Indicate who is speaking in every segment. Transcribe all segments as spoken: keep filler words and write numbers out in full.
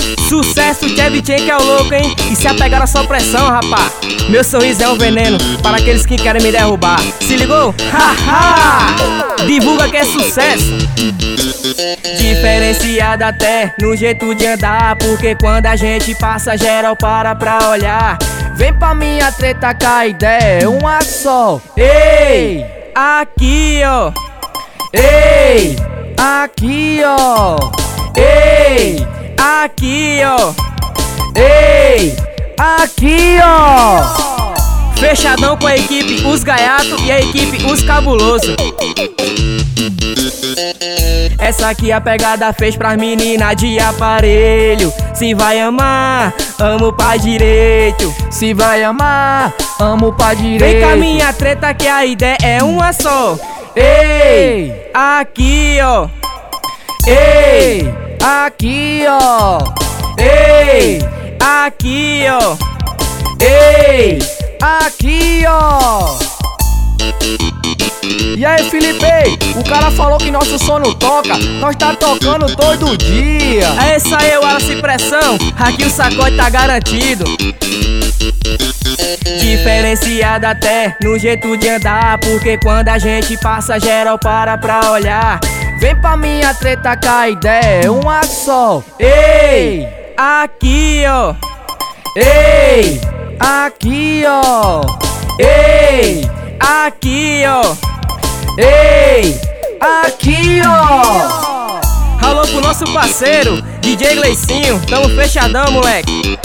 Speaker 1: Sucesso, Chevy Chain que é o louco, hein? E se apegar a sua pressão, rapá. Meu sorriso é um veneno para aqueles que querem me derrubar. Se ligou? Haha! Divulga que é sucesso. Diferenciado até no jeito de andar, porque quando a gente passa geral para pra olhar. Vem pra minha treta com a ideia, uma só. Ei, aqui ó. Ei, aqui ó. Ei, aqui ó. Ei, aqui ó. Fechadão com a equipe Os Gaiato e a equipe Os Cabuloso. Essa aqui a pegada fez pras meninas de aparelho. Se vai amar, amo pra direito.
Speaker 2: Se vai amar, amo pra direito.
Speaker 1: Vem com a minha treta que a ideia é uma só. Ei, aqui ó. Ei,
Speaker 2: aqui ó.
Speaker 1: Ei, aqui ó. Ei,
Speaker 2: aqui ó. E aí, Felipe, o cara falou que nosso som não toca. Nós tá tocando todo dia.
Speaker 1: É isso aí, Wallace Pressão. Aqui o sacode tá garantido. Diferenciado até no jeito de andar, porque quando a gente passa geral para pra olhar.
Speaker 2: Vem pra minha treta com a ideia, uma só.
Speaker 1: Ei, aqui ó.
Speaker 2: Ei, aqui ó.
Speaker 1: Ei, aqui ó.
Speaker 2: Ei, aqui ó.
Speaker 1: Alô pro nosso parceiro D J Gleicinho, tamo fechadão, moleque.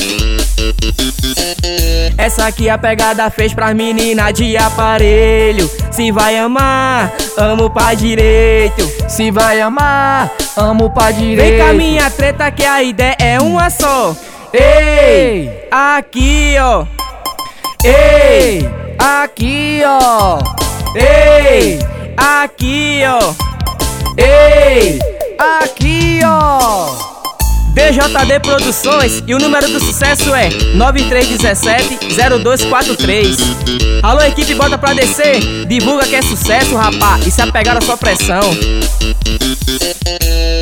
Speaker 1: Essa aqui a pegada fez pras meninas de aparelho. Se vai amar, amo pra direito.
Speaker 2: Se vai amar, amo pra direito.
Speaker 1: Vem com a minha treta que a ideia é uma só. Ei, aqui ó. Ei,
Speaker 2: aqui ó.
Speaker 1: Ei, aqui ó.
Speaker 2: Ei, aqui ó.
Speaker 1: D J D Produções e o número do sucesso é nove três um sete zero dois quatro três. Alô equipe, bota pra descer. Divulga que é sucesso, rapá. E se apegar a sua pressão.